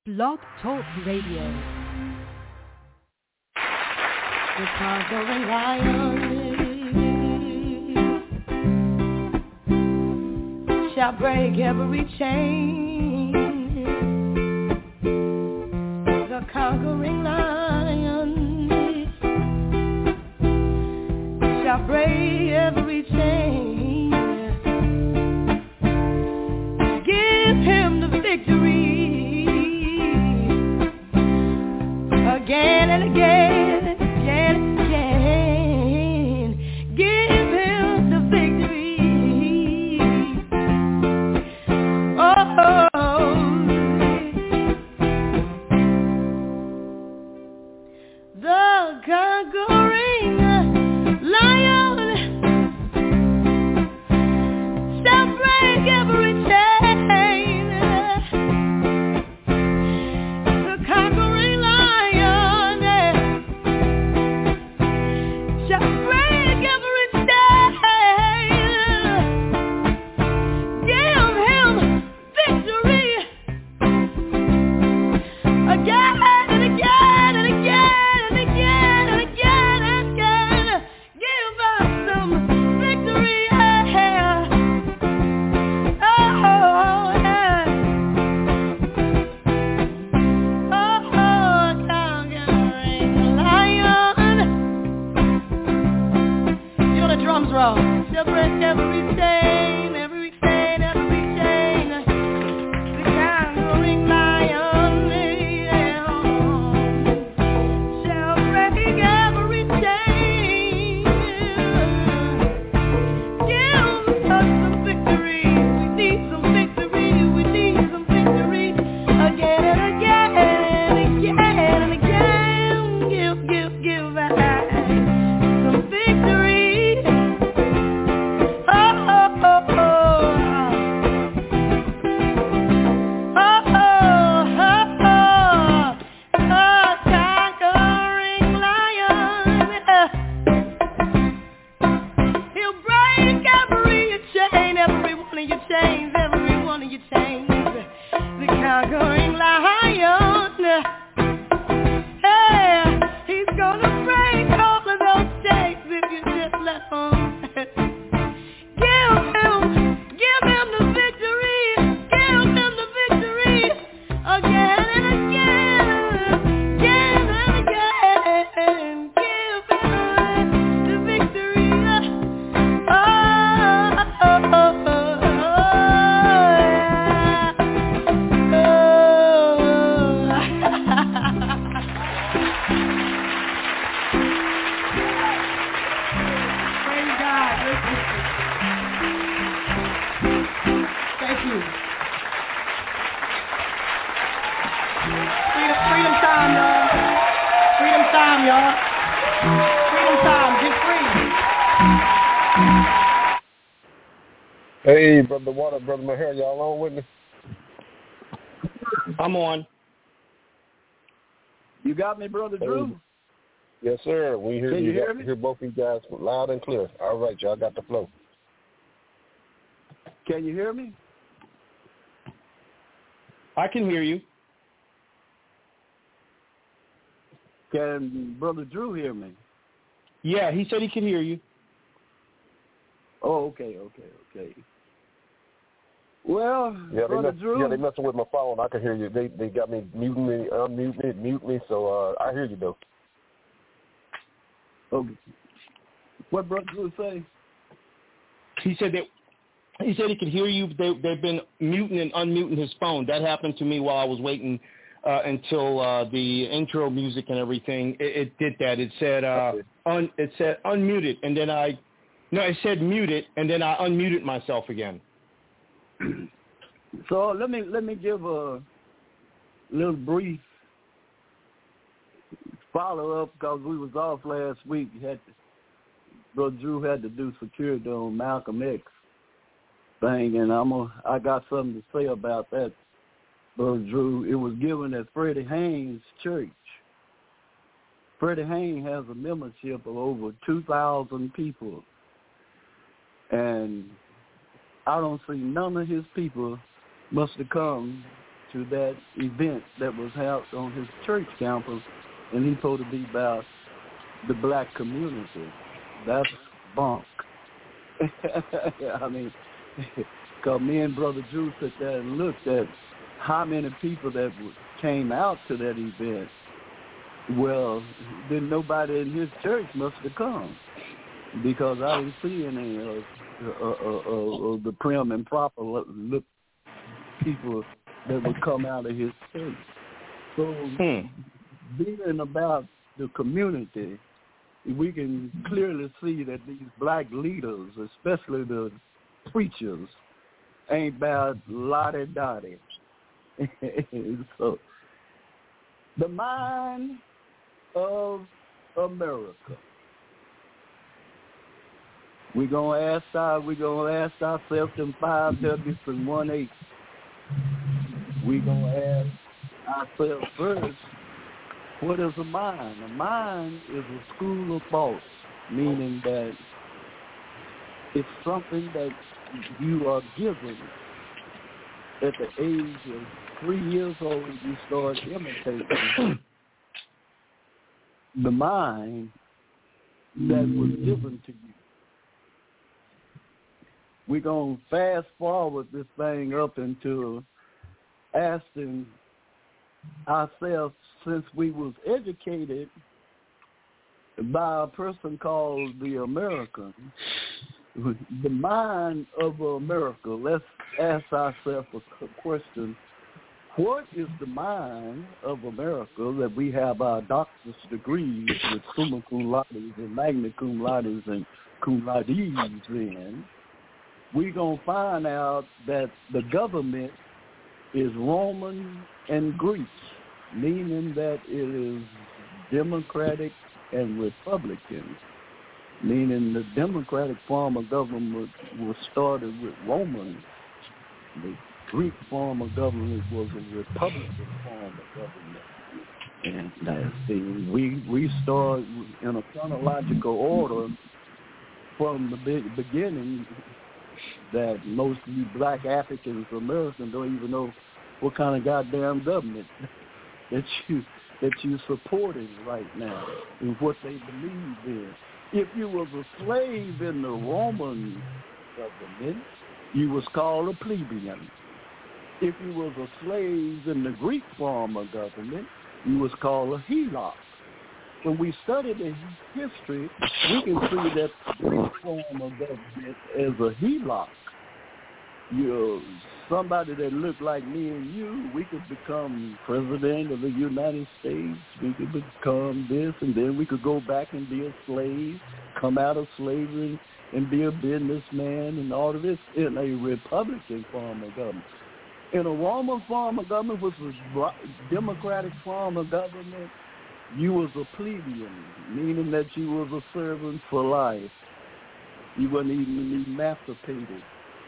Blog Talk Radio. The conquering lion shall break every chain. The conquering lion shall break every chain. Give him the victory again and again, again and again. Give him the victory. Oh, the conquering lion shall break every chain. The conquering lion shall break every chain. Give him victory again and again and again and again and again and again. Give us some victory. Oh, yeah. Oh, conquering lion. You know the drums roll. She'll break every chain, every chain, every chain. The conquering lion shall break every chain. Give us some victory. We need some victory. We need some victory again and again and again and again. Give us some victory. Oh, oh, oh, oh. Oh, oh, oh, oh, conquering lion. He'll break every chain, every one of your chains, every one of your chains. The conquering lion. Hey, he's gonna break all of those chains if you just let him. Give him the victory. Give him the victory again and again, again and again. Give him the victory. Oh, oh, oh, oh, Praise God. Thank you. Freedom time, y'all. Freedom time, y'all. Freedom time. Get free. Hey, Brother Water, Brother Maher, y'all on with me? I'm on. You got me, Brother Drew? Yes, sir. We hear Can you hear you. me? Hear both of you guys loud and clear. All right, y'all got the flow. Can you hear me? I can hear you. Can Brother Drew hear me? Yeah, he said he could hear you. Oh, okay. Well, Brother Drew. they messing with my phone. I can hear you. They got me muting me, unmuting me, mute me. So I hear you though. Okay. What Brother Drew say? He said he could hear you. But they've been muting and unmuting his phone. That happened to me while I was waiting until the intro music and everything. It did that. It said it said unmuted, and then it said muted, and then I unmuted myself again. So let me give a little brief follow up because we was off last week. Brother Drew had to do security on Malcolm X thing, and I got something to say about that, Brother Drew. It was given at Freddie Haynes Church. Freddie Haynes has a membership of over 2,000 people, and I don't see none of his people must have come to that event that was held on his church campus, and he's supposed to be about the black community. That's bunk. I mean, because me and Brother Drew sat there and looked at how many people that came out to that event. Well, then nobody in his church must have come, because I didn't see any of the prim and proper look people that would come out of his church. So being about the community, we can clearly see that these black leaders, especially the preachers, ain't about lottie-dottie. So the mind of America. We're gonna ask ourselves them 5 W's and 1 H. We're gonna ask ourselves first, what is a mind? A mind is a school of thought, meaning that it's something that you are given at the age of 3 years old. You start imitating the mind that was given to you. We're going to fast forward this thing up into asking ourselves, since we was educated by a person called the American, the mind of America, let's ask ourselves a question. What is the mind of America that we have our doctor's degrees with summa cum laude and magna cum laude and cum laudes in? We're going to find out that the government is Roman and Greek, meaning that it is Democratic and Republican, meaning the Democratic form of government was started with Romans. The Greek form of government was a Republican form of government. And we start in a chronological order from the beginning, that most of you black Africans Americans don't even know what kind of goddamn government that you're supporting right now and what they believe in. If you was a slave in the Roman government, you was called a plebeian. If you was a slave in the Greek form of government, you was called a helot. When we study the history, we can see that the Greek form of government is a helot. You're somebody that looked like me and you. We could become president of the United States. We could become this, and then we could go back and be a slave, come out of slavery and be a businessman, and all of this in a Republican form of government. In a Roman form of government, which was a democratic form of government, you was a plebeian, meaning that you was a servant for life. You wasn't even emancipated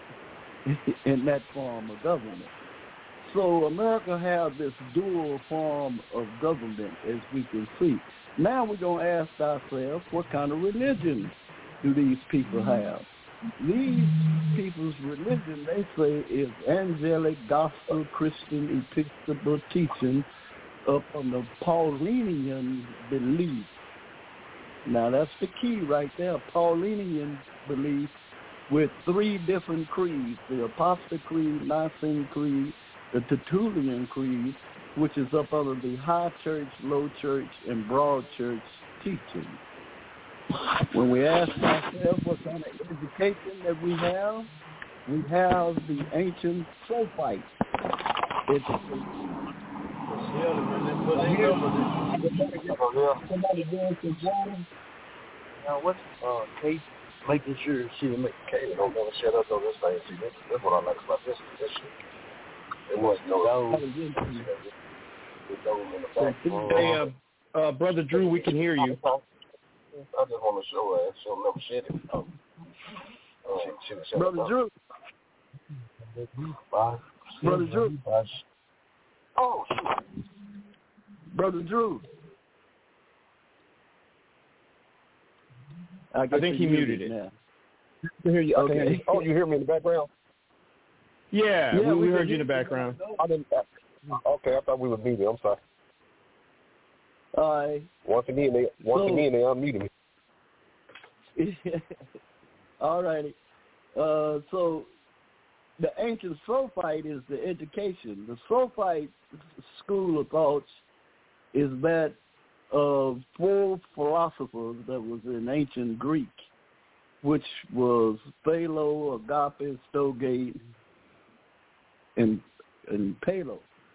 in that form of government. So America has this dual form of government, as we can see. Now we're going to ask ourselves, what kind of religion do these people have? These people's religion, they say, is angelic, gospel, Christian, Episcopal teaching upon the Paulinian belief. Now that's the key right there, Paulinian belief, with 3 different creeds: the Apostolic Creed, Nicene Creed, the Tertullian Creed, which is up under the High Church, Low Church, and Broad Church teaching. When we ask ourselves what kind of education that we have the ancient Sophite education. Somebody doing some water. Now, what's Kate making sure she didn't make Kate don't never shut up on this thing? See, that's what I like about this shit. It wasn't no Hey, Brother Drew, we can hear you. I just want to show her. She'll never shed it. Brother Drew. Brother Drew. Oh, shoot. Brother Drew. I think he muted it. Now. I can hear you. Okay. Oh, you hear me in the background? Yeah, we heard you in the background. I didn't. Okay, I thought we were muted. I'm sorry. All right. Once again, they unmuted me. All righty. So the ancient Sophite is the education. The Sophite school of thoughts is that of 4 philosophers that was in ancient Greek, which was Philo, Agape, Stogate, and Philo.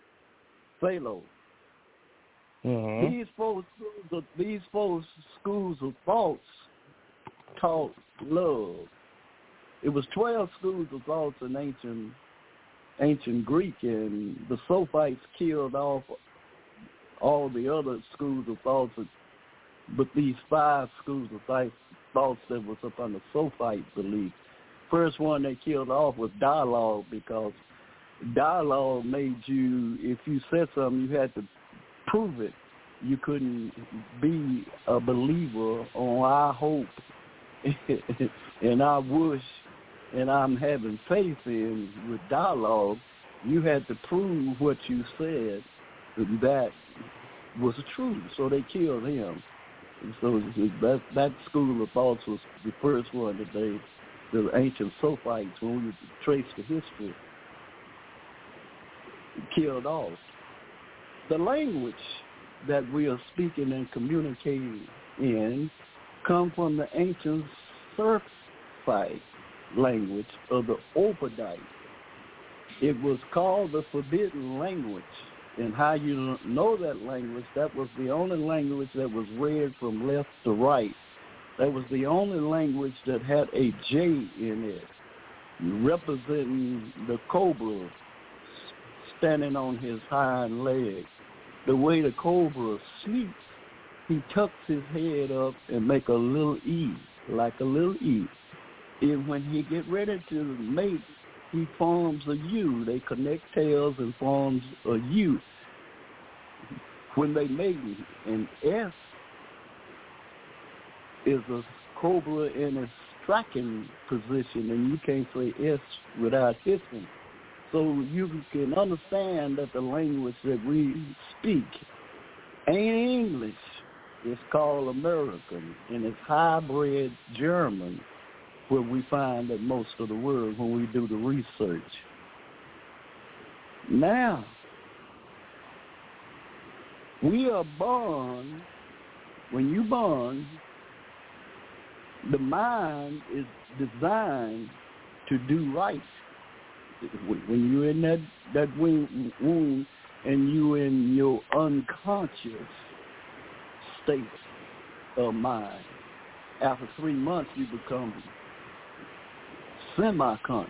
Mm-hmm. These four schools of thoughts taught love. It was 12 schools of thoughts in ancient Greek, and the Sophites killed off all the other schools of thoughts, but these 5 schools of thoughts that was up on the Sophite belief. First one they killed off was dialogue, because dialogue made you, if you said something, you had to prove it. You couldn't be a believer on I hope and I wish and I'm having faith in with dialogue. You had to prove what you said that was true. So they killed him. And so that school of thoughts was the first one that the ancient Sophites, when we trace the history, killed off. The language that we are speaking and communicating in come from the ancient Sirphite language of the Ophidites. It was called the forbidden language. And how you know that language, that was the only language that was read from left to right. That was the only language that had a J in it, representing the cobra standing on his hind leg. The way the cobra sleeps, he tucks his head up and make a little E, like a little E. And when he get ready to mate, he forms a U. They connect tails and forms a U when they mate. And S is a cobra in its striking position, and you can't say S without hissing. So you can understand that the language that we speak ain't English. It's called American, and it's hybrid German, where we find that most of the words when we do the research. Now, we are born, when you're born, the mind is designed to do right. When you're in that womb and you're in your unconscious state of mind, after 3 months you become semi-conscious.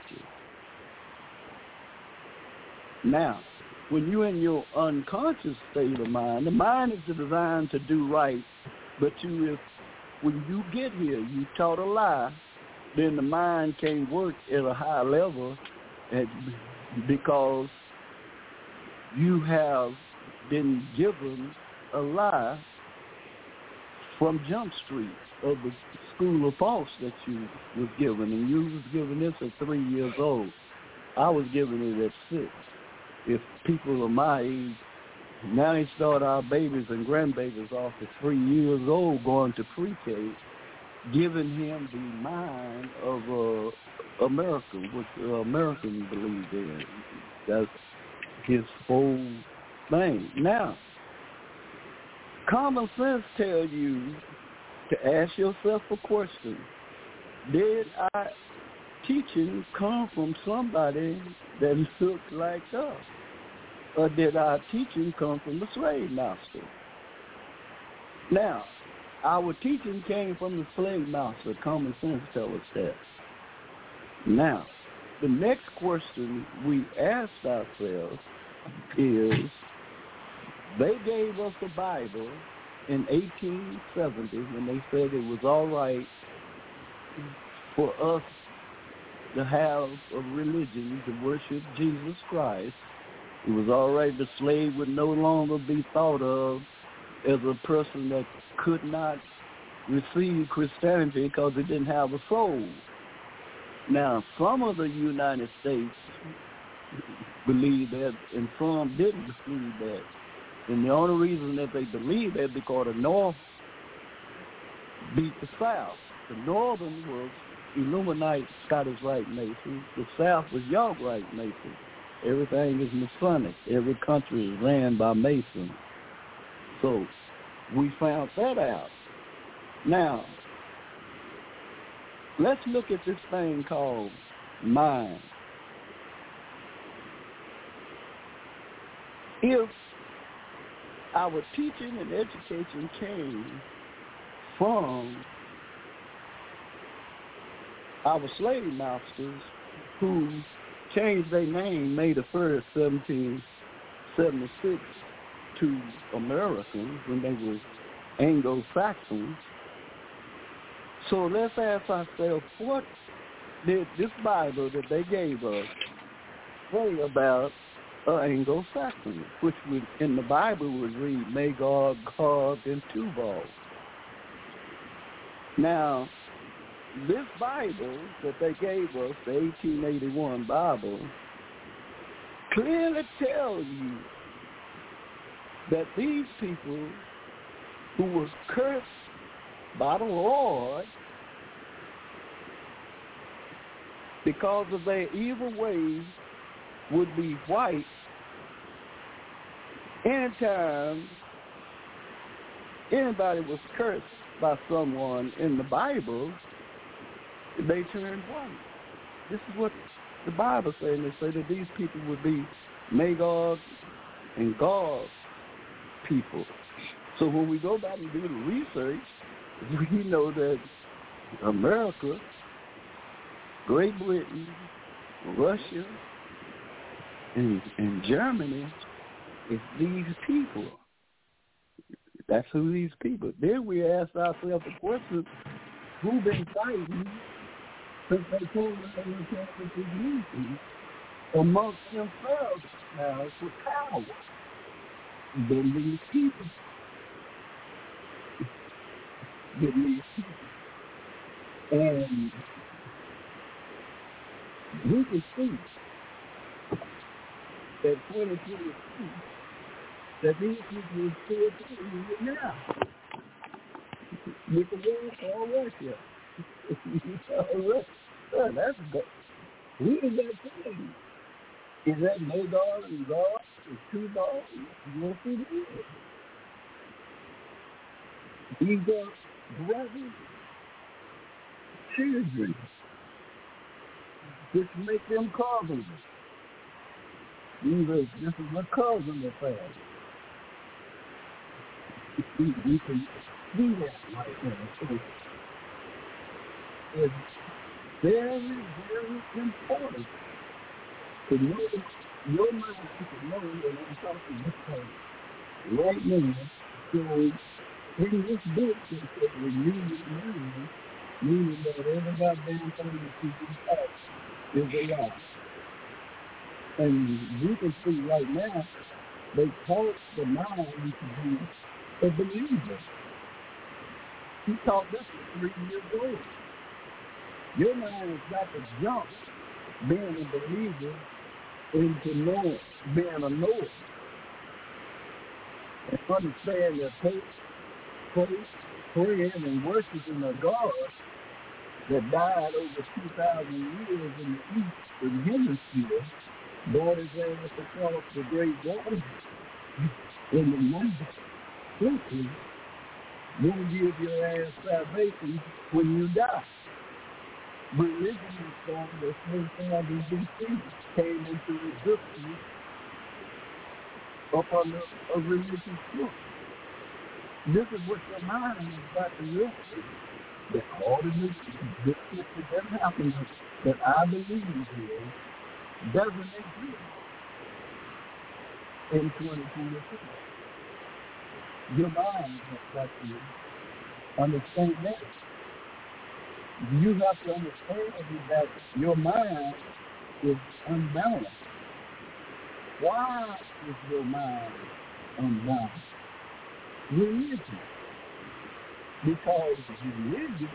Now, when you're in your unconscious state of mind, the mind is designed to do right, but when you get here, you taught a lie, then the mind can't work at a high level, and because you have been given a lie from Jump Street of the school of thoughts that you was given, and you was given this at 3 years old. I was given it at 6. If people of my age, now they start our babies and grandbabies off at 3 years old going to pre-K, giving him the mind of America, what American believe in. That's his whole thing. Now, common sense tells you to ask yourself a question. Did our teaching come from somebody that looked like us? Or did our teaching come from the slave master? Now, our teaching came from the slave master. Common sense tells us that. Now, the next question we asked ourselves is, they gave us the Bible in 1870 when they said it was all right for us to have a religion to worship Jesus Christ. It was all right the slave would no longer be thought of as a person that could not receive Christianity because it didn't have a soul. Now, some of the United States believed that, and some didn't believe that. And the only reason that they believed that because the North beat the South. The Northern was Illuminati Scottish Rite Masons. The South was York Rite Masons. Everything is Masonic. Every country is ran by Masons. So we found that out. Now, let's look at this thing called mind. If our teaching and education came from our slave masters who changed their name May the 1st, 1776 to Americans when they were Anglo-Saxons. So let's ask ourselves, what did this Bible that they gave us say about Anglo-Saxons, which would, in the Bible would read Magog, Gog, and Tubal. Now, this Bible that they gave us, the 1881 Bible, clearly tells you that these people who were cursed by the Lord because of their evil ways would be white anytime anybody was cursed by someone in the Bible, they turned white. This is what the Bible says. They say that these people would be Magog and Gog people. So when we go back and do the research, we know that America, Great Britain, Russia, and Germany is these people. That's who these people. Then we ask ourselves the question, who been fighting since they came into this unity amongst themselves now for power? Then these people. Then these people. And we can see that 2022, that these people are still doing it now. With the war for Russia. That's good. Who is that thing? Is that Magog and Gog and Tubal? You won't see this. These are brothers, children, which make them cousins. This is a cousin affair. We can see that right now. So it's very, very important to know your mind, to know that I'm talking this time right now. So in this book, it says renew your mind, meaning that every goddamn thing that you can talk is a lie. And we can see right now, they taught the mind to be a believer. He taught this at 3 years old. Your mind has got to jump being a believer into knowing, being a knower. And understand that faith, praying, and worshiping a God that died over 2,000 years in the Eastern Hemisphere, brought his ass across the great water in the 9th century, will give your ass salvation when you die. Religion is from the 3,000 BC came into existence upon a religious book. This is what your mind is about to realize. That all the new this that happens that I believe in doesn't exist in 2022. Your mind has got to understand that. You have to understand that your mind is unbalanced. Why is your mind unbalanced? Religion. Because religion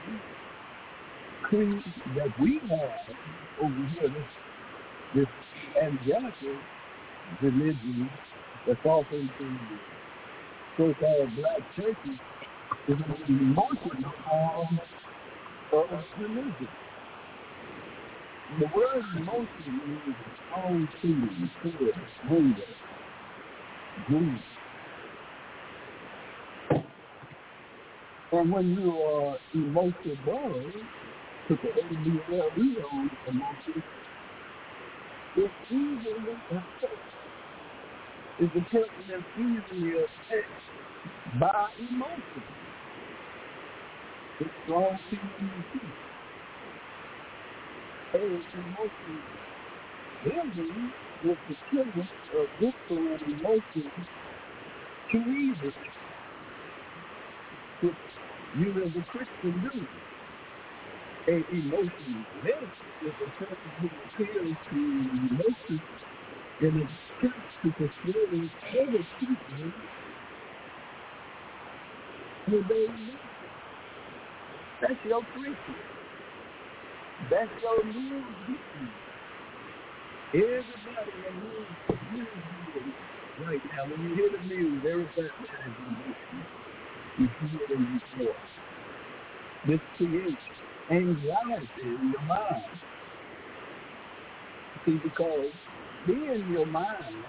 creed that we have over here, this angelical religion that's often in so-called black churches is an emotional form of religion. The word emotion means strong feeling, fear, anger, grief. And when you are emotional, put the ABLE on emotion, it's easily affected. It's a person that's easily affected by emotion. It's strong feeling and fear. Emotion ending with the killing of different emotions to evil, which you as a Christian do. A emotion medicine is a person who appeals to emotions and attempts to persuade other people who they need. That's your Christian. That's your news victim. Everybody that needs news right now, when you hear the news, everybody that is emotional. You feel it in your voice. This creates anxiety in your mind. See, because being your mind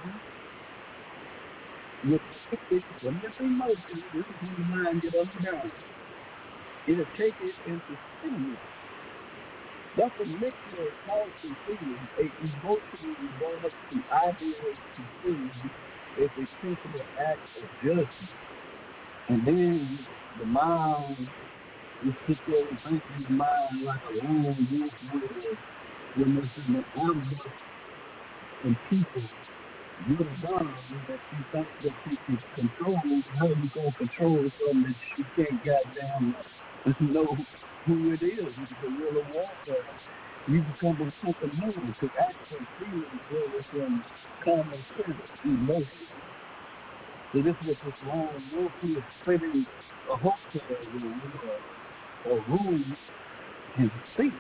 with when this emotion, this is when the mind gets undone. It'll take it into stimulus. That's a mixture of thoughts and feelings, a emotional result to ideas to things, it's a sensible act of judgment. And then the mind, you sit there and think in your mind like a lone wolf when there's an ambush and people, you're the bomb that you think that you can control. How you going to control something that you can't goddamn know who it is? It's a guerrilla warfare. You become something new to actual feelings rather than common sense, emotion. So this was this long wolf who was sitting a hotel room or room and speak.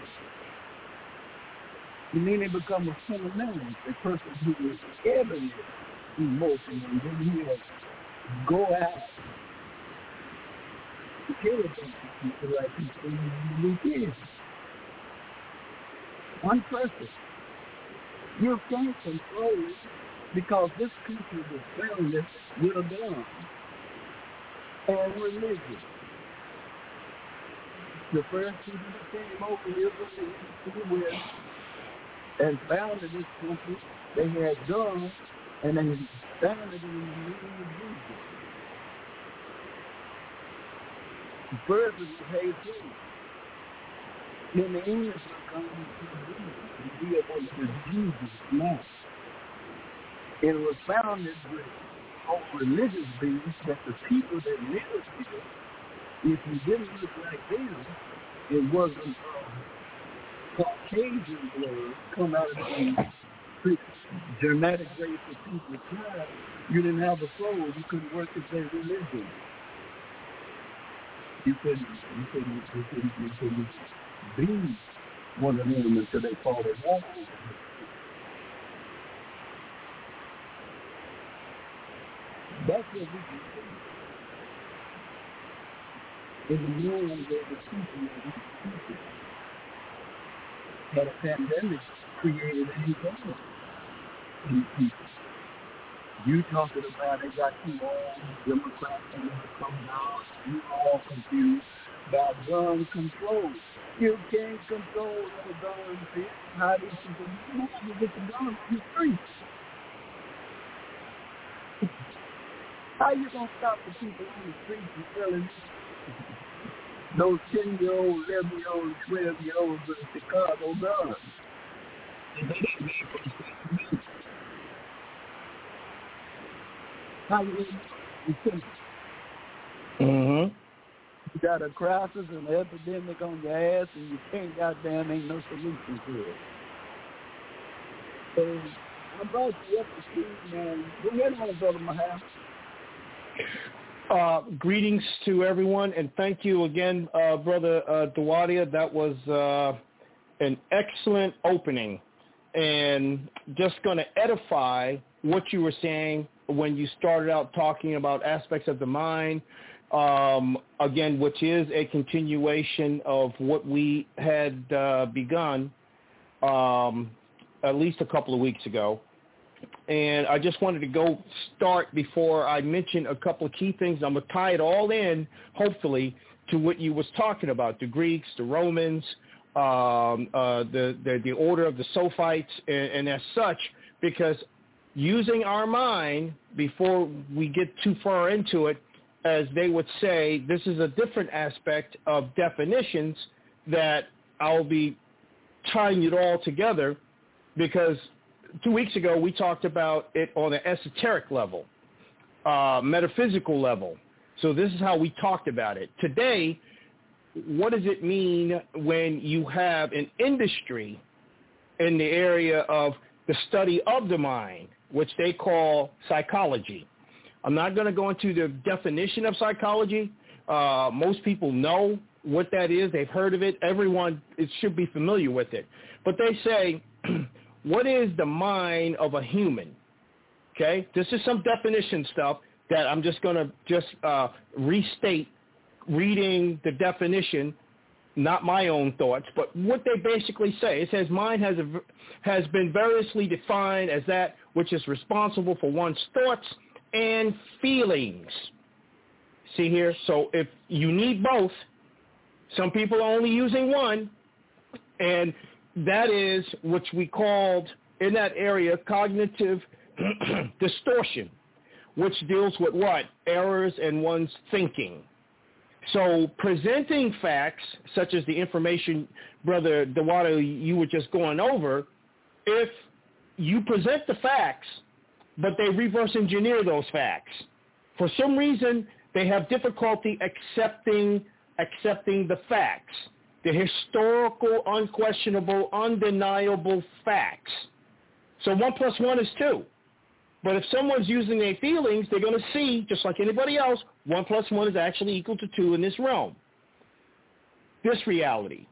And then they become a phenomenon, a person who is heavily emotional, and then he'll go out to kill a bunch of people like he's doing in the weekend. One person. You can't control it because this country was founded with a gun and religion. The first people that came over here to the West and founded this country, they had guns and they founded it in the name of Jesus. The first was Jesus. Then the English will come to Jesus and be able to Jesus now. It was founded with all religious beliefs that the people that lived here, if you didn't look like them, it wasn't Caucasian blood come out of the Germanic race of people tribe. You didn't have a soul. You couldn't worship their religion. You couldn't be one of them until they followed that. That's what we can do. In the millions of the people that a pandemic created anxiety in people. You talking about they got you all Democrats and Republicans, you all confused about gun control. You can't control the gun. How do you get the gun on the street? How you gonna stop the people on the streets from selling those 10-year-old, 11-year-old, 12-year-olds in Chicago guns? How you Mm-hmm. You got a crisis and an epidemic on your ass, and you can't goddamn ain't no solution to it. So I brought you up to speed, man. Go ahead on, Brother Mahal. Greetings to everyone, and thank you again, Brother Dawadia. That was an excellent opening, and just going to edify what you were saying when you started out talking about aspects of the mind, again, which is a continuation of what we had begun at least a couple of weeks ago. And I just wanted to go start before I mention a couple of key things. I'm going to tie it all in, hopefully, to what you was talking about, the Greeks, the Romans, the order of the Sophites, and as such, because using our mind, before we get too far into it, as they would say, this is a different aspect of definitions that I'll be tying it all together, because 2 weeks ago we talked about it on an esoteric level, metaphysical level. So this is how we talked about it. Today, what does it mean when you have an industry in the area of the study of the mind, which they call psychology? I'm not going to go into the definition of psychology. Most people know what that is. They've heard of it. Everyone should be familiar with it. But they say, what is the mind of a human? Okay? This is some definition stuff that I'm just going to restate, reading the definition, not my own thoughts, but what they basically say. It says mind has been variously defined as that which is responsible for one's thoughts and feelings. See here? So if you need both, some people are only using one, and that is what we called in that area cognitive distortion, which deals with what? Errors in one's thinking. So presenting facts, such as the information, Brother Dewato, you were just going over, if you present the facts, but they reverse engineer those facts, for some reason they have difficulty accepting the facts, the historical, unquestionable, undeniable facts. So 1 + 1 is 2. But if someone's using their feelings, they're going to see, just like anybody else, 1 + 1 is actually equal to 2 in this realm, this reality.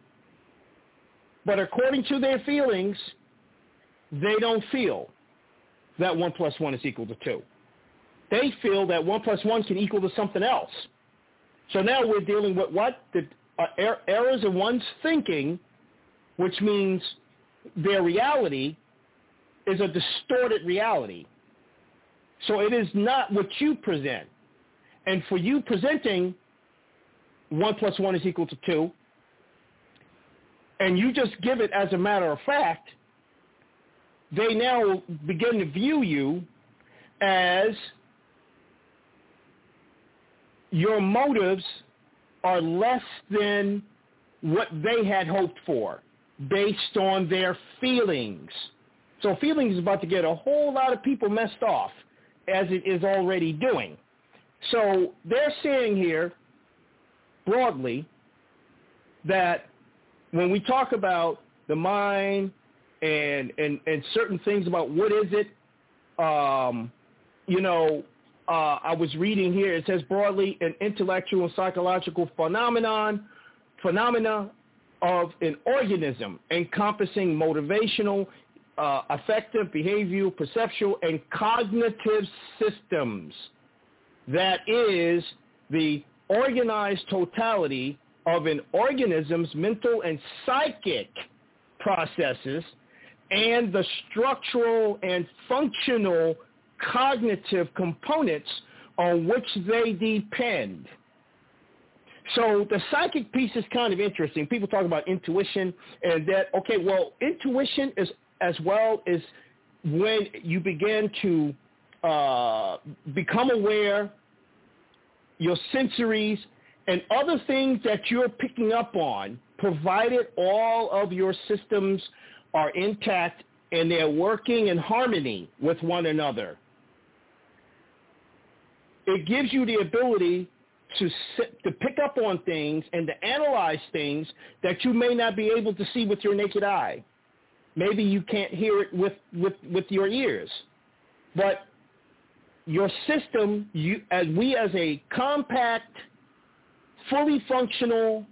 But according to their feelings, they don't feel that 1 + 1 is equal to 2. They feel that 1 + 1 can equal to something else. So now we're dealing with what? The errors in one's thinking, which means their reality is a distorted reality. So it is not what you present. And for you presenting 1 + 1 is equal to 2, and you just give it as a matter of fact, they now begin to view you as your motives are less than what they had hoped for based on their feelings. So feelings is about to get a whole lot of people messed off, as it is already doing. So they're saying here, broadly, that when we talk about the mind and certain things about what is it, I was reading here, it says broadly an intellectual and psychological phenomena of an organism encompassing motivational, affective, behavioral, perceptual, and cognitive systems. That is the organized totality of an organism's mental and psychic processes and the structural and functional cognitive components on which they depend. So the psychic piece is kind of interesting. People talk about intuition and that, okay, well, intuition is as well as when you begin to become aware, your sensories and other things that you're picking up on, provided all of your systems are intact and they're working in harmony with one another. It gives you the ability to pick up on things and to analyze things that you may not be able to see with your naked eye. Maybe you can't hear it with your ears. But your system, as a compact, fully functional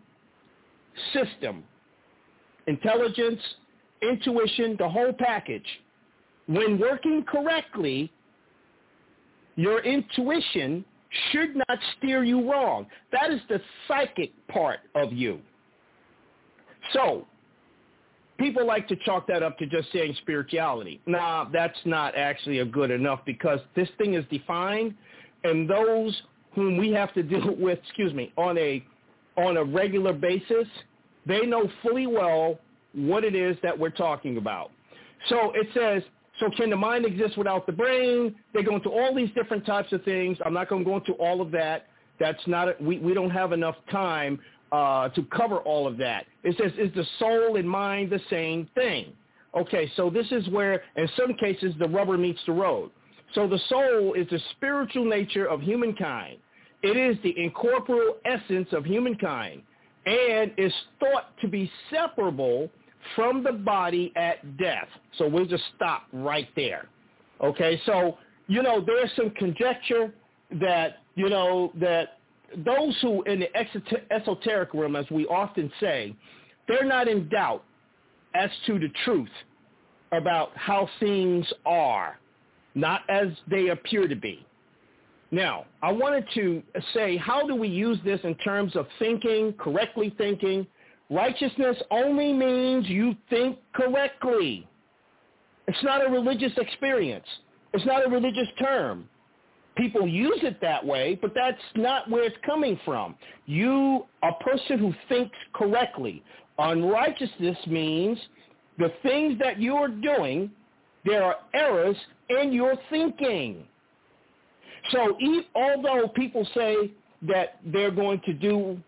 system, intelligence, intuition, the whole package, when working correctly, your intuition should not steer you wrong. That is the psychic part of you. So people like to chalk that up to just saying spirituality. Nah, that's not actually a good enough, because this thing is defined, and those whom we have to deal with, on a regular basis, they know fully well what it is that we're talking about. So it says, so can the mind exist without the brain? They go into all these different types of things. I'm not going to go into all of that. That's not we don't have enough time to cover all of that. It says, is the soul and mind the same thing? Okay, so this is where, in some cases, the rubber meets the road. So the soul is the spiritual nature of humankind. It is the incorporeal essence of humankind, and is thought to be separable from the body at death. So we'll just stop right there. Okay, so, there's some conjecture that, that those who in the esoteric realm, as we often say, they're not in doubt as to the truth about how things are, not as they appear to be. Now, I wanted to say, how do we use this in terms of thinking, correctly thinking? Righteousness only means you think correctly. It's not a religious experience. It's not a religious term. People use it that way, but that's not where it's coming from. You, a person who thinks correctly. Unrighteousness means the things that you are doing, there are errors in your thinking. So although people say that they're going to do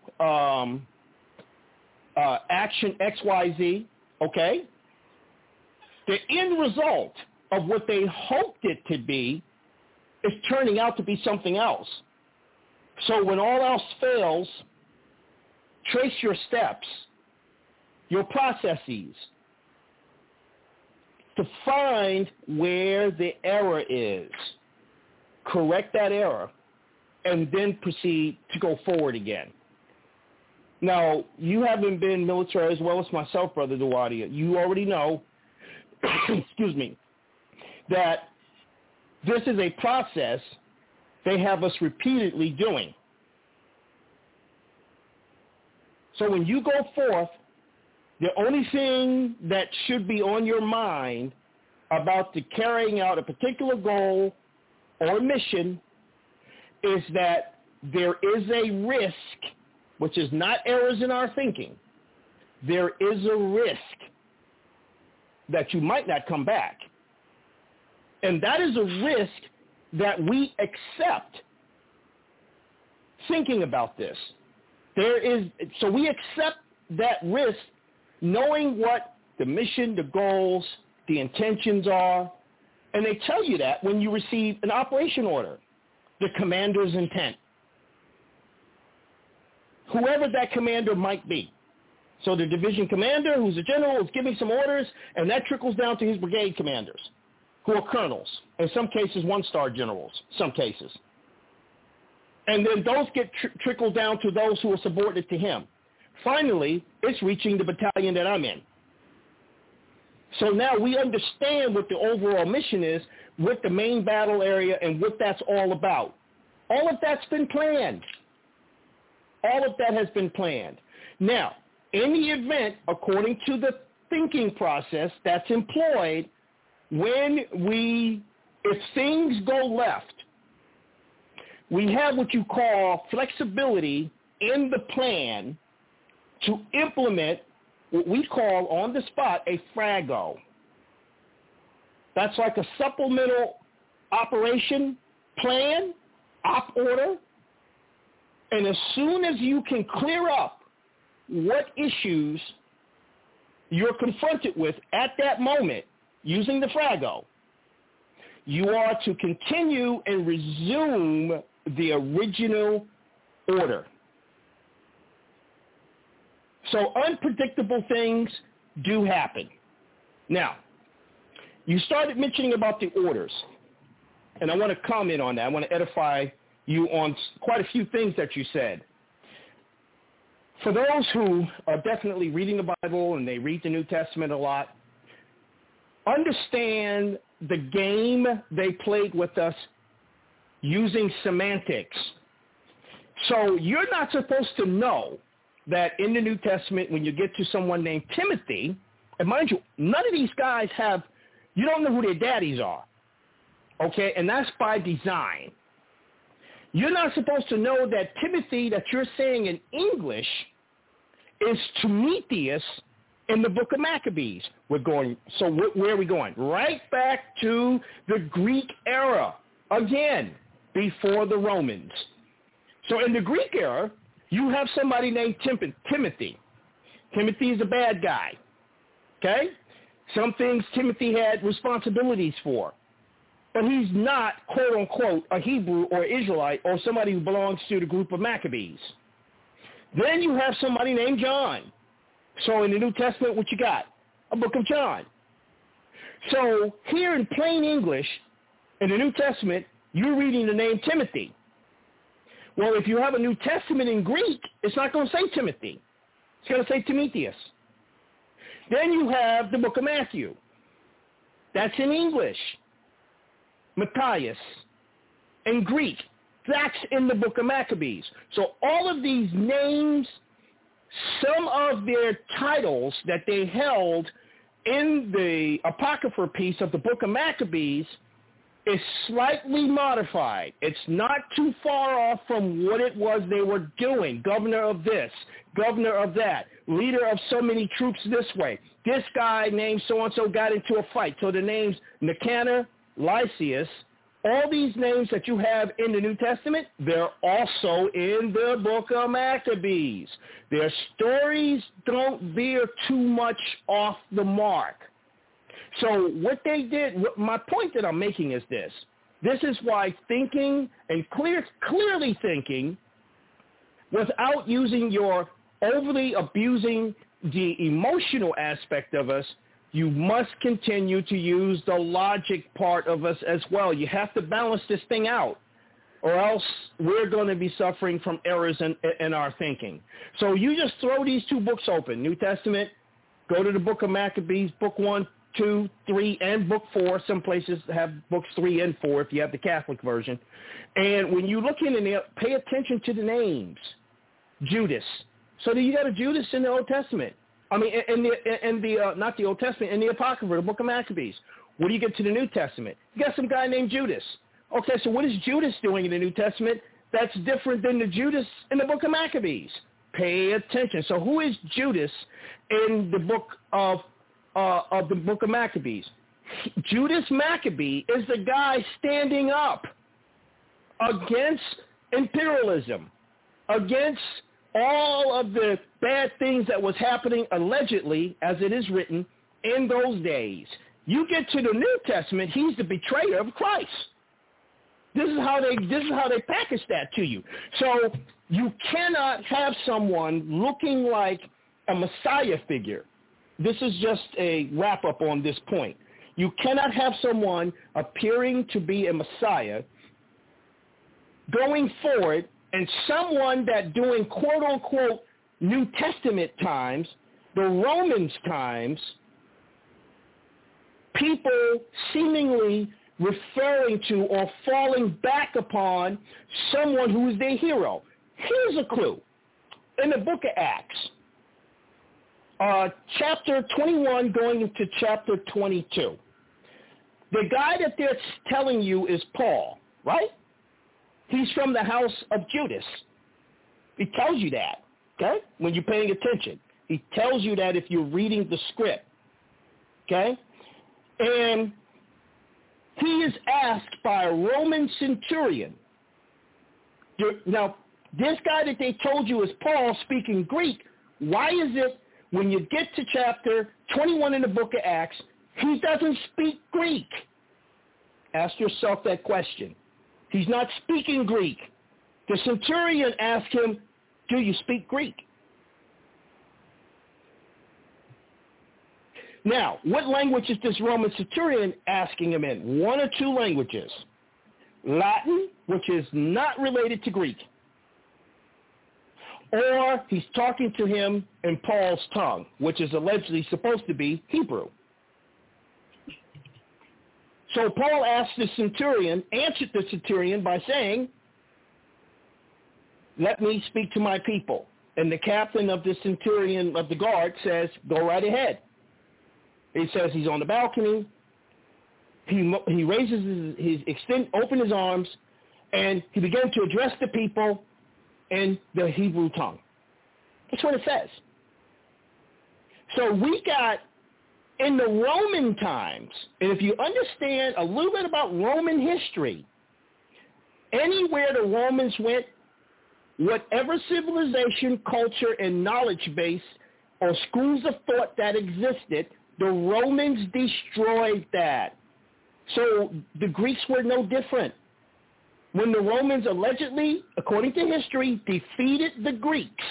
action XYZ, okay, the end result of what they hoped it to be is turning out to be something else. So when all else fails, trace your steps, your processes, to find where the error is. Correct that error, and then proceed to go forward again. Now, you haven't been military as well as myself, Brother Duwadia. You already know, excuse me, that this is a process they have us repeatedly doing. So when you go forth, the only thing that should be on your mind about the carrying out a particular goal or mission is that there is a risk, which is not errors in our thinking. There is a risk that you might not come back. And that is a risk that we accept thinking about this. So we accept that risk knowing what the mission, the goals, the intentions are. And they tell you that when you receive an operation order, the commander's intent. Whoever that commander might be. So the division commander, who's a general, is giving some orders, and that trickles down to his brigade commanders, who are colonels, in some cases one-star generals, some cases. And then those get trickled down to those who are subordinate to him. Finally, it's reaching the battalion that I'm in. So now we understand what the overall mission is, what the main battle area, and what that's all about. All of that's been planned. All of that has been planned. Now, in the event, according to the thinking process that's employed, if things go left, we have what you call flexibility in the plan to implement what we call on the spot a FRAGO. That's like a supplemental operation plan, op order. And as soon as you can clear up what issues you're confronted with at that moment using the FRAGO, you are to continue and resume the original order. So unpredictable things do happen. Now, you started mentioning about the orders, and I want to comment on that. I want to edify you on quite a few things that you said. For those who are definitely reading the Bible and they read the New Testament a lot, understand the game they played with us using semantics. So you're not supposed to know that in the New Testament, when you get to someone named Timothy, and mind you, none of these guys have, you don't know who their daddies are, okay? And that's by design. You're not supposed to know that Timothy that you're saying in English is Timotheus in the book of Maccabees. Where are we going? Right back to the Greek era, again, before the Romans. So in the Greek era, you have somebody named Timothy. Timothy is a bad guy, okay? Some things Timothy had responsibilities for. But he's not, quote, unquote, a Hebrew or Israelite or somebody who belongs to the group of Maccabees. Then you have somebody named John. So in the New Testament, what you got? A book of John. So here in plain English, in the New Testament, you're reading the name Timothy. Well, if you have a New Testament in Greek, it's not going to say Timothy. It's going to say Timotheus. Then you have the book of Matthew. That's in English. Matthias. In Greek. That's in the book of Maccabees. So all of these names, some of their titles that they held in the Apocrypha piece of the book of Maccabees is slightly modified. It's not too far off from what it was they were doing. Governor of this, governor of that, leader of so many troops this way. This guy named so-and-so got into a fight. So the names Nicanor, Lysias, all these names that you have in the New Testament, they're also in the book of Maccabees. Their stories don't veer too much off the mark. So what they did, my point that I'm making is this. This is why thinking and clearly thinking without using your overly abusing the emotional aspect of us, you must continue to use the logic part of us as well. You have to balance this thing out, or else we're going to be suffering from errors in our thinking. So you just throw these two books open, New Testament, go to the book of Maccabees, book 1, 2, 3, and book 4. Some places have books 3 and 4 if you have the Catholic version. And when you look in there, pay attention to the names. Judas. So you got a Judas in the Old Testament. I mean, not the Old Testament, in the Apocrypha, the book of Maccabees. When do you get to the New Testament? You got some guy named Judas. Okay, so what is Judas doing in the New Testament that's different than the Judas in the book of Maccabees? Pay attention. So who is Judas in the book of Maccabees? Judas Maccabee is the guy standing up against imperialism, against all of the bad things that was happening allegedly, as it is written, in those days. You get to the New Testament, he's the betrayer of Christ. This is how they package that to you. So you cannot have someone looking like a Messiah figure. This is just a wrap-up on this point. You cannot have someone appearing to be a Messiah going forward and someone that during quote-unquote New Testament times, the Romans times, people seemingly referring to or falling back upon someone who is their hero. Here's a clue. In the book of Acts, chapter 21 going into chapter 22, the guy that they're telling you is Paul, right? He's from the house of Judas. He tells you that, okay, when you're paying attention. He tells you that if you're reading the script, okay? And he is asked by a Roman centurion. Now, this guy that they told you is Paul speaking Greek. Why is it when you get to chapter 21 in the book of Acts, he doesn't speak Greek? Ask yourself that question. He's not speaking Greek. The centurion asked him, do you speak Greek? Now, what language is this Roman centurion asking him in? One or two languages. Latin, which is not related to Greek. Or he's talking to him in Paul's tongue, which is allegedly supposed to be Hebrew. So Paul asked the centurion, answered the centurion by saying, let me speak to my people. And the captain of the centurion of the guard says, go right ahead. He says he's on the balcony. He raises open his arms, and he began to address the people in the Hebrew tongue. That's what it says. So we got, in the Roman times, and if you understand a little bit about Roman history, anywhere the Romans went, whatever civilization, culture, and knowledge base or schools of thought that existed, the Romans destroyed that. So the Greeks were no different. When the Romans allegedly, according to history, defeated the Greeks,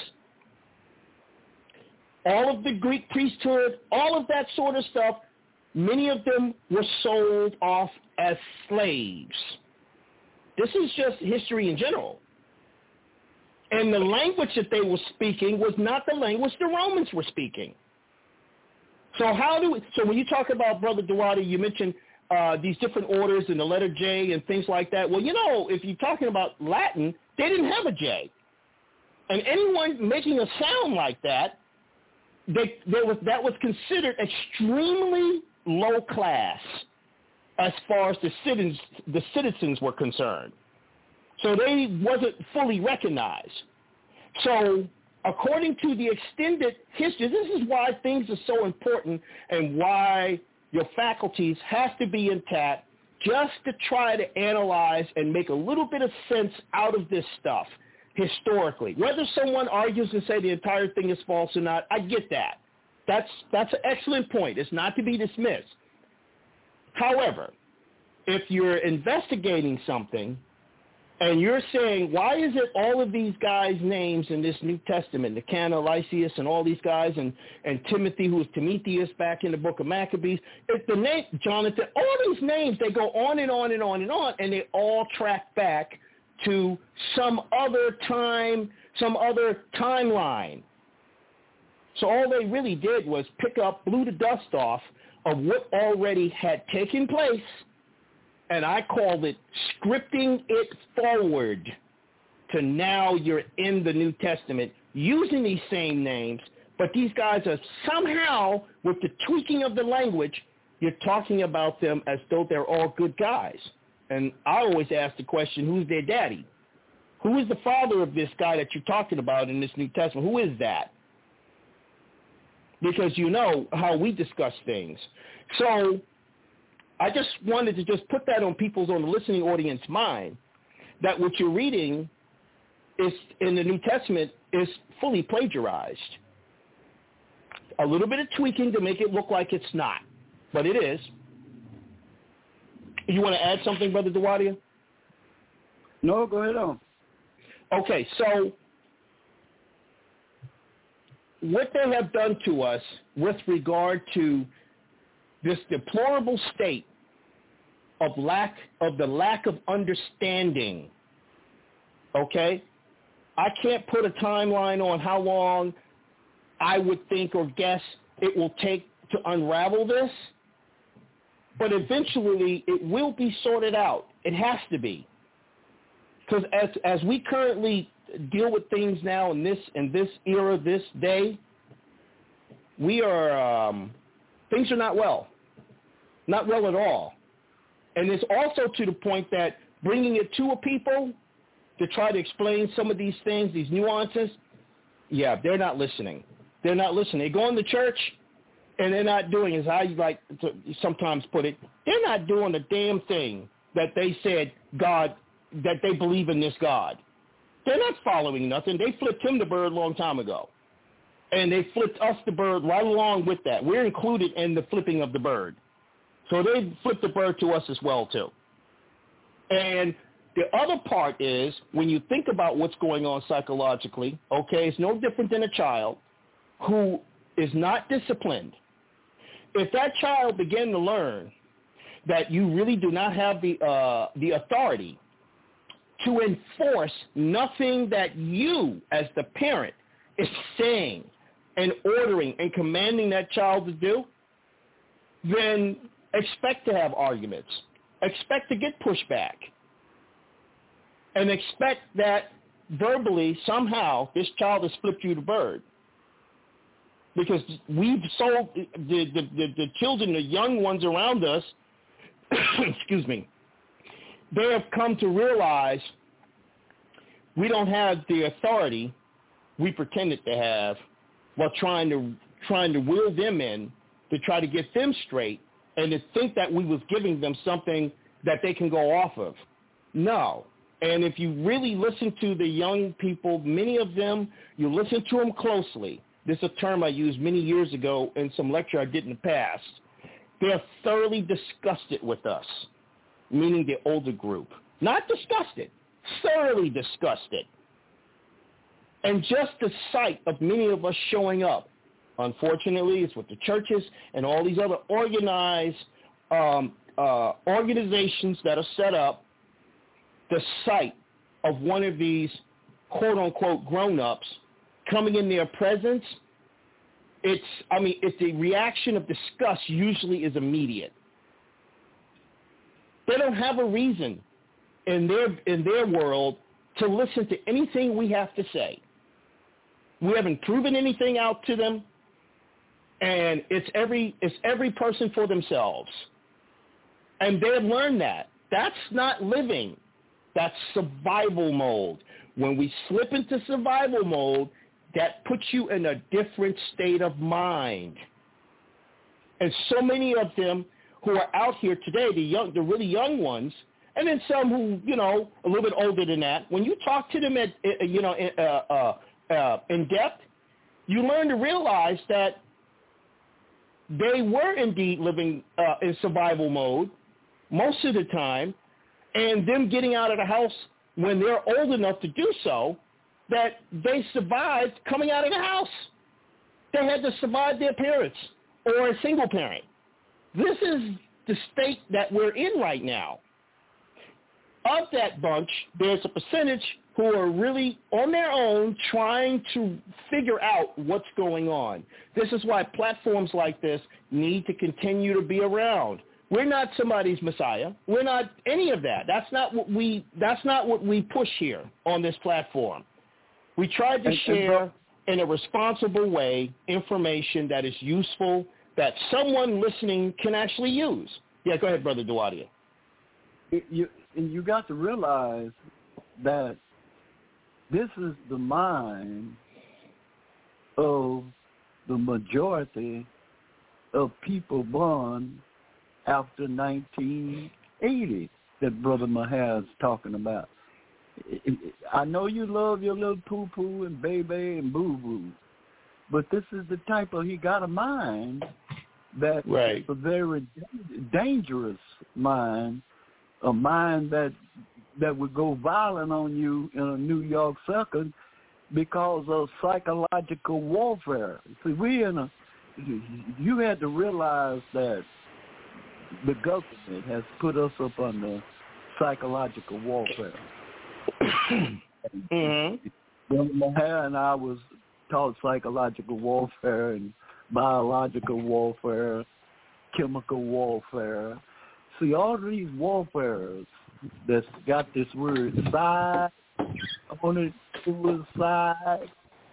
all of the Greek priesthood, all of that sort of stuff, many of them were sold off as slaves. This is just history in general. And the language that they were speaking was not the language the Romans were speaking. So when you talk about, Brother Duarte, you mentioned these different orders and the letter J and things like that. Well, if you're talking about Latin, they didn't have a J. And anyone making a sound like that, that was considered extremely low class as far as the citizens were concerned. So they wasn't fully recognized. So according to the extended history, this is why things are so important and why your faculties have to be intact, just to try to analyze and make a little bit of sense out of this stuff historically. Whether someone argues and say the entire thing is false or not, I get that. That's an excellent point. It's not to be dismissed. However, if you're investigating something and you're saying, why is it all of these guys' names in this New Testament, the Canna, Lysias, and all these guys, and Timothy, who was Timotheus back in the book of Maccabees, it's the name, Jonathan, all these names, they go on and on and on and on, and they all track back to some other time, some other timeline. So all they really did was blew the dust off of what already had taken place, and I called it scripting it forward to now you're in the New Testament using these same names, but these guys are somehow, with the tweaking of the language, you're talking about them as though they're all good guys. And I always ask the question, who's their daddy? Who is the father of this guy that you're talking about in this New Testament? Who is that? Because you know how we discuss things. So I just wanted to just put that on the listening audience mind, that what you're reading is in the New Testament is fully plagiarized. A little bit of tweaking to make it look like it's not, but it is. You want to add something, Brother Duarte? No, go ahead on. Okay, so what they have done to us with regard to this deplorable state of the lack of understanding, okay? I can't put a timeline on how long I would think or guess it will take to unravel this, but eventually it will be sorted out. It has to be. Because as we currently deal with things now in this era, this day, we are things are not well at all. And it's also to the point that bringing it to a people to try to explain some of these things, these nuances, they're not listening. They're not listening. They go in the church and they're not doing, as I like to sometimes put it, they're not doing the damn thing that they said God, that they believe in this God. They're not following nothing. They flipped him the bird a long time ago. And they flipped us the bird right along with that. We're included in the flipping of the bird. So they flipped the bird to us as well, too. And the other part is, when you think about what's going on psychologically, okay, it's no different than a child who is not disciplined. If that child began to learn that you really do not have the authority to enforce nothing that you, as the parent, is saying and ordering and commanding that child to do, then expect to have arguments. expect to get pushback. And expect that verbally, somehow, this child has flipped you the bird. Because we've sold the children, the young ones around us, excuse me, they have come to realize we don't have the authority we pretended to have while trying to wheel them in to try to get them straight and to think that we was giving them something that they can go off of. No. And if you really listen to the young people, many of them, you listen to them closely. This is a term I used many years ago in some lecture I did in the past. They're thoroughly disgusted with us, meaning the older group. Not disgusted, thoroughly disgusted. And just the sight of many of us showing up, unfortunately, it's with the churches and all these other organized organizations that are set up, the sight of one of these quote-unquote grown-ups coming in their presence, it's the reaction of disgust usually is immediate. They don't have a reason in their world to listen to anything we have to say. We haven't proven anything out to them, and it's every person for themselves. And they've learned that. That's not living. That's survival mode. When we slip into survival mode, that puts you in a different state of mind. And so many of them who are out here today, the really young ones, and then some who, a little bit older than that, when you talk to them in depth, you learn to realize that they were indeed living in survival mode most of the time, and them getting out of the house when they're old enough to do so, that they survived coming out of the house. They had to survive their parents or a single parent. This is the state that we're in right now. Of that bunch, there's a percentage who are really on their own trying to figure out what's going on. This is why platforms like this need to continue to be around. We're not somebody's messiah. We're not any of that. That's not what we push here on this platform. We try to share in a responsible way information that is useful, that someone listening can actually use. Yeah, go ahead, Brother Duadia. You got to realize that this is the mind of the majority of people born after 1980 that Brother Mahar's talking about. I know you love your little poo-poo and baby and boo-boo, but this is the type of, he got a mind that is a very dangerous mind, a mind that would go violent on you in a New York second because of psychological warfare. See, you had to realize that the government has put us up under psychological warfare. When Mahar and I was taught psychological warfare and biological warfare, chemical warfare. See, all of these warfares that's got this word side on it, suicide.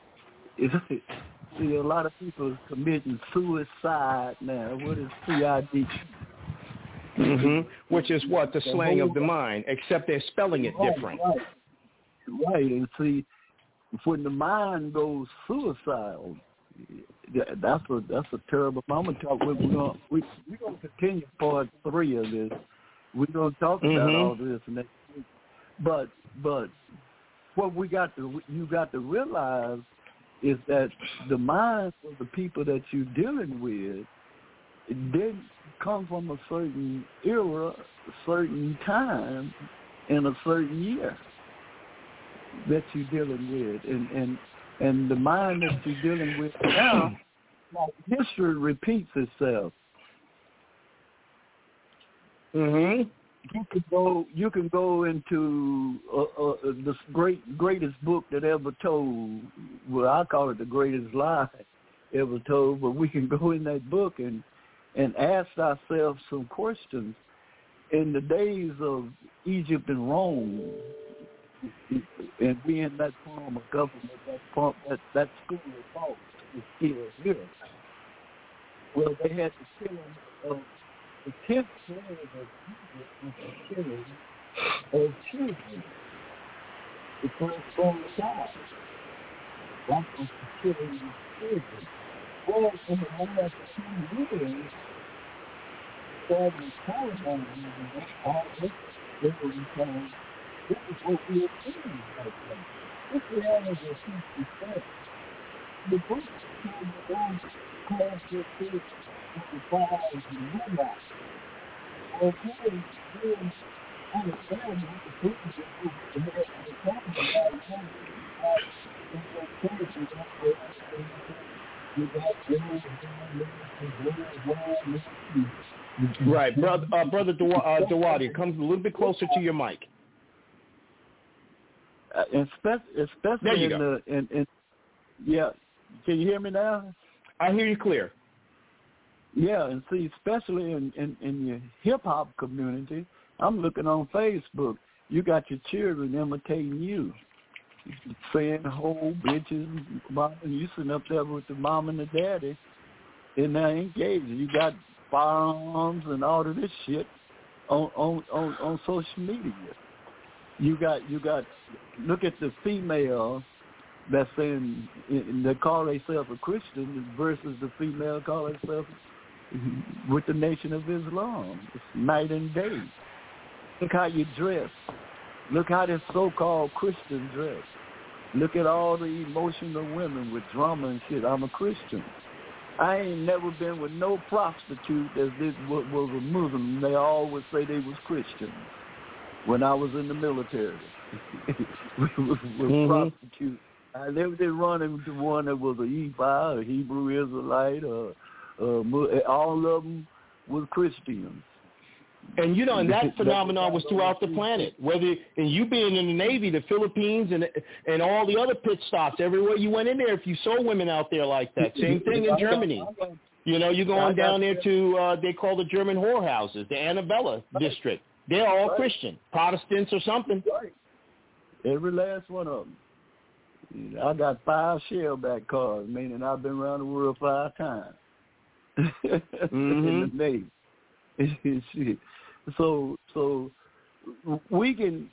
See, a lot of people are committing suicide now. What is CID? Which is what? The slang of the mind, except they're spelling it different. Right. And see, when the mind goes suicidal, that's a terrible. I'm gonna talk. We're gonna continue part 3 of this. We're gonna talk about all this next week. But what you got to realize is that the minds of the people that you're dealing with, it didn't come from a certain era, a certain time, in a certain year that you're dealing with, and the mind that you're dealing with now, history repeats itself. You can go into the greatest book that ever told. Well, I call it the greatest lie ever told. But we can go in that book and ask ourselves some questions in the days of Egypt and Rome, and being that form of government, that school of thought is still here. Well, they had the killing of the 10th plague of Egypt was the killing of children. The firstborn child. That was the killing of children. Well, in the last 2 years, starting Taliban movement, all this, they were saying, this is what we are seeing right now. This reality is 50%. The book came down to class your kids with the fires and moonlight. Well, really, really understand what the book is going to have to be talking about. Right, brother Dawadi, come a little bit closer to your mic. Especially in yeah. Can you hear me now? I hear you clear. Yeah, and see, especially in your hip hop community, I'm looking on Facebook. You got your children imitating you, saying whole bitches, mom, and you sitting up there with the mom and the daddy, and they're engaged. You got firearms and all of this shit on social media. You got look at the female that's saying they call themselves a Christian versus the female call themselves with the Nation of Islam. It's night and day. Look how you dress. Look how this so-called Christian dress. Look at all the emotional women with drama and shit. I'm a Christian. I ain't never been with no prostitute that was a Muslim. They always say they was Christians. When I was in the military, with prostitutes, I never did run into one that was an Ephah, a Hebrew Israelite, all of them was Christians. And and that phenomenon was throughout the planet. Whether and you being in the Navy, the Philippines, and all the other pit stops, everywhere you went in there, if you saw women out there like that. Same thing in Germany. You're going down there to they call the German whorehouses, the Annabella district. They're all Christian, Protestants or something. Right. Every last one of them. I got 5 shellback cards, meaning I've been around the world 5 times in the Navy. So we can.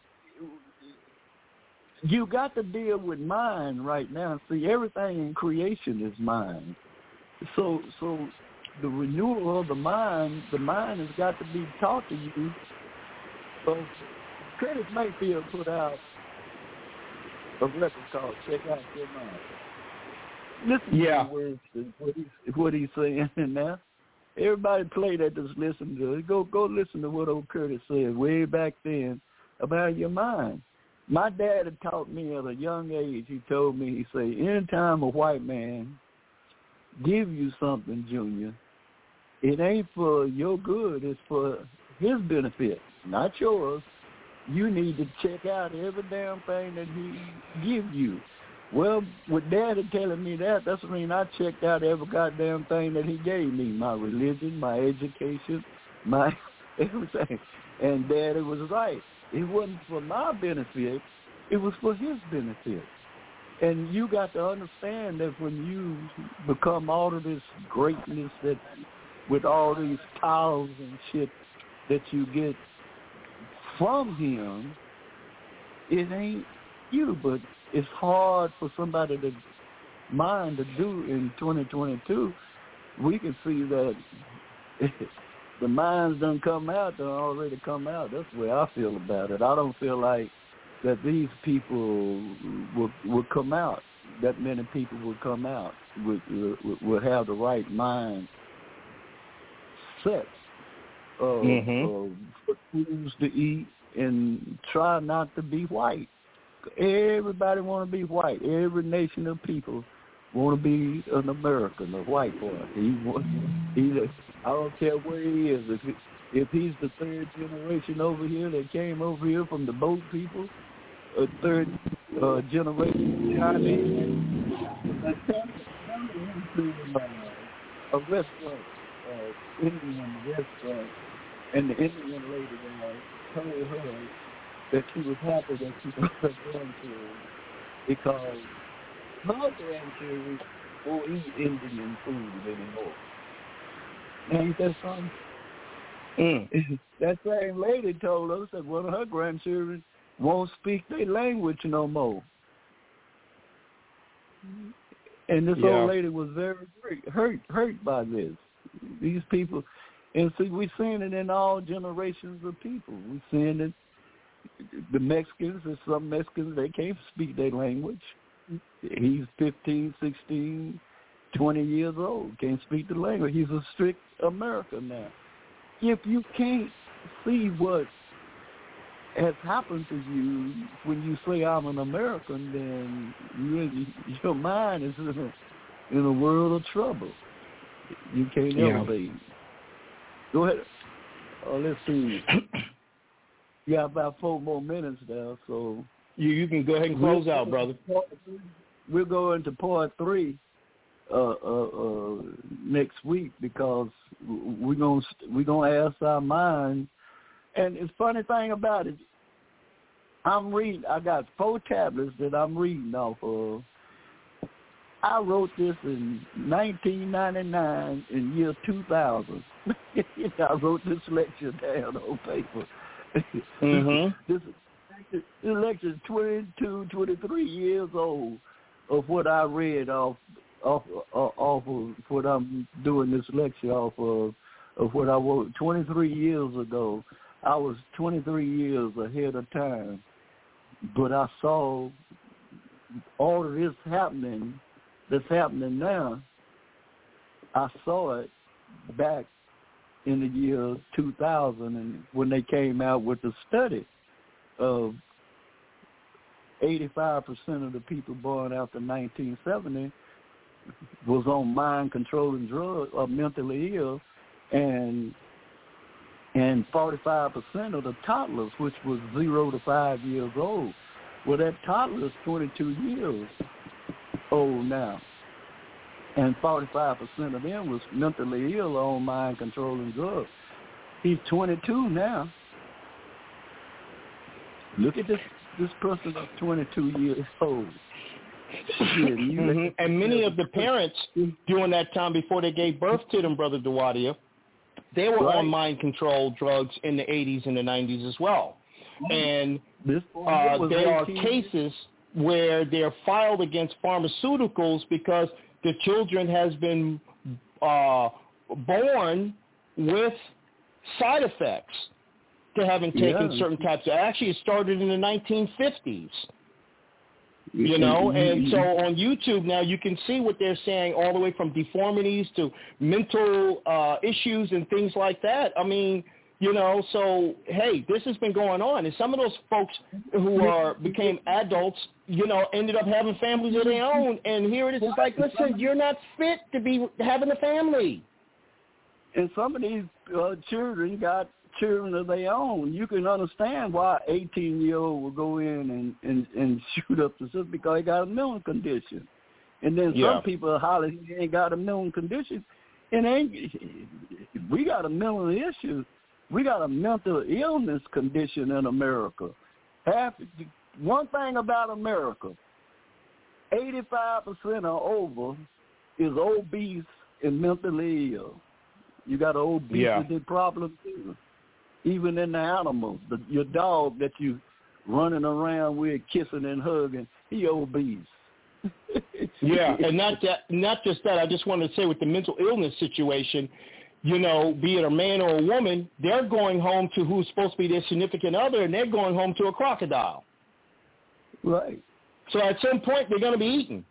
You got to deal with mind right now. See, everything in creation is mind. So the renewal of the mind has got to be taught to you. So Curtis Mayfield put out a record called "Check Out Your Mind." Listen to the words, what he's saying now. Everybody play that, just listen to it. Go listen to what old Curtis said way back then about your mind. My dad had taught me at a young age. He told me, he said, anytime a white man give you something, Junior, it ain't for your good. It's for his benefit, not yours. You need to check out every damn thing that he give you. Well, with Daddy telling me that, that's mean I checked out every goddamn thing that he gave me, my religion, my education, my everything. And Daddy was right. It wasn't for my benefit. It was for his benefit. And you got to understand that when you become all of this greatness, that with all these titles and shit that you get from him, it ain't you, but it's hard for somebody to mind to do in 2022. We can see that the minds done come out, done already come out. That's the way I feel about it. I don't feel like that these people will come out, that many people will come out, will have the right mind set of foods to eat and try not to be white. Everybody want to be white. Every nation of people want to be an American, a white boy. I don't care where he is. If he's the 3rd generation over here that came over here from the boat people, a 3rd generation Chinese, a restaurant, Indian restaurant, And the Indian lady told her that she was happy that she was her grandchildren because her grandchildren won't eat Indian food anymore. Ain't that something? That same lady told us that one of her grandchildren won't speak their language no more. And this old lady was very hurt by this. These people, and see, we've seen it in all generations of people. We've seen it. The Mexicans, and some Mexicans, they can't speak their language. He's 15, 16, 20 years old, can't speak the language. He's a strict American now. If you can't see what has happened to you when you say I'm an American, then your mind is in a world of trouble. You can't elevate. Go ahead. Let's see. You got about 4 more minutes now, so you can go ahead and close out, brother. We'll go into part 3 next week because we're gonna ask our mind. And the funny thing about it, I got 4 tablets that I'm reading off of. I wrote this in 1999 in year 2000. I wrote this lecture down on paper. This lecture is 22, 23 years old of what I read off of what I'm doing this lecture off of what I wrote 23 years ago. I was 23 years ahead of time, but I saw all of this that's happening now. I saw it back in the year 2000, and when they came out with the study of 85% of the people born after 1970 was on mind-controlling drugs or mentally ill, and 45% of the toddlers, which was 0 to 5 years old. Well, that toddler is 22 years old now, and 45% of them was mentally ill on mind-controlling drugs. He's 22 now. Look at this person that's 22 years old. And many of the parents during that time before they gave birth to them, Brother Dawadia, they were on mind-control drugs in the 80s and the 90s as well. And there are cases where they're filed against pharmaceuticals because the children has been born with side effects to having taken certain types of. Actually, it started in the 1950s. You know, and so on YouTube now you can see what they're saying all the way from deformities to mental issues and things like that. I mean, you know, so, hey, this has been going on. And some of those folks who became adults, you know, ended up having families of their own. And here it is. It's like, listen, you're not fit to be having a family. And some of these children got children of their own. You can understand why 18-year-old will go in and shoot up the system because they got a mental condition. And then some people holler he ain't got a mental condition. And we got a mental issue. We got a mental illness condition in America. One thing about America, 85% or over is obese and mentally ill. You got an obesity problem too. Even in the animals, your dog that you running around with, kissing and hugging, he obese. And not just that. I just wanted to say with the mental illness situation, you know, be it a man or a woman, they're going home to who's supposed to be their significant other, and they're going home to a crocodile. Right. So at some point, they're going to be eaten.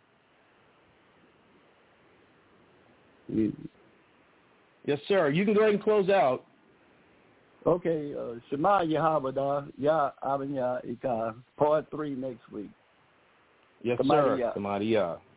Yes, sir. You can go ahead and close out. Okay, Shema Yahabada, Ya Abin Ya Ika, part 3 next week. Yes, sir. Samadiya.